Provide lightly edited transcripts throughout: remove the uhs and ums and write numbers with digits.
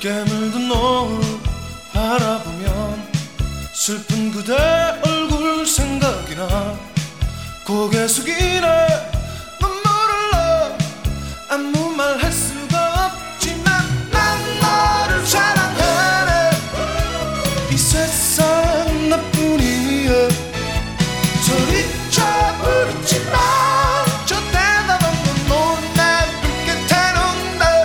붉게 물든 노을 바라보면 슬픈 그대 얼굴 생각이 나. 고개 숙이네 눈물을 나. 아무 말 할 수가 없지만 난 너를 사랑하네. 이 세상 나뿐이야. 소리쳐 부르지마. 저 대답 없는 노래 불빛에는 나.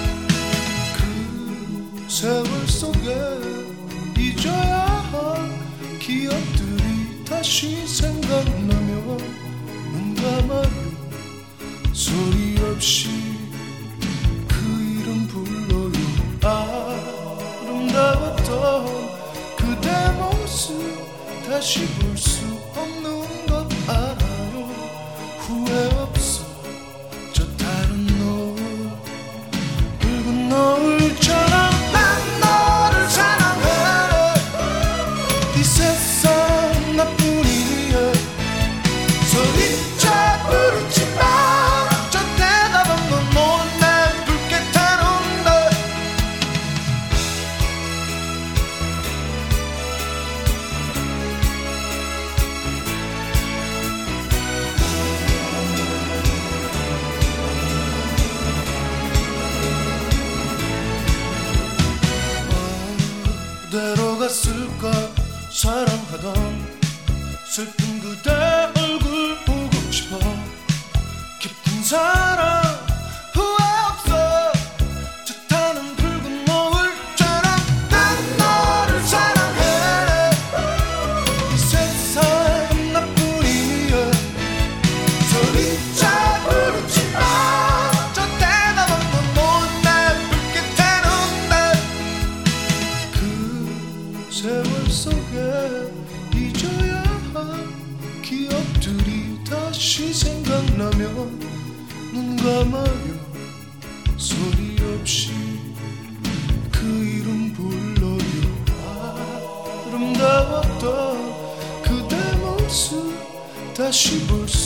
그 세월 속에 잊어야 할 기억들이 다시 생각나며 눈 감아요. 소리 없이 그 이름 불러요. 아름다웠던 그대 모습 다시 볼 수 없는 것 알아요. 후회 없어 저 다른 노을 붉은 노을처럼 난 너를 사랑해. 이 세상 나뿐이야. 소리쳐 부르지마. 저 대답 없는 노래 붉게 타는 날. 어디로 갔을까 사랑하던 슬픈 그대 얼굴 보고 싶어. 깊은 사랑 후회 없어. 저 타는 붉은 노을처럼 난 너를 사랑해. 이 세상 나뿐이야. 소리쳐 부르지마. 저 대답 없는 노래 붉게 타는 날. 그 세월 속에 잊어야 할 기억들이 다시 생각나면 눈 감아요. 소리 없이 그 이름 불러요. 아름다웠던 그대 모습 다시 볼 수